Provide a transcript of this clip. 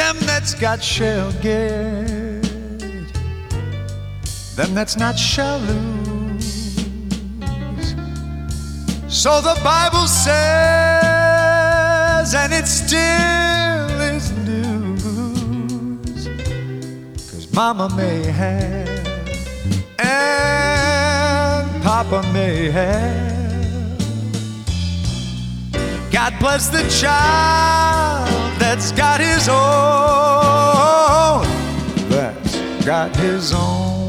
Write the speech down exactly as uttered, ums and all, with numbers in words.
Them that's got shall get, them that's not shall lose. So the Bible says, and it still is news. 'Cause Mama may have, and Papa may have. God bless the child that's got his own, that's got his own.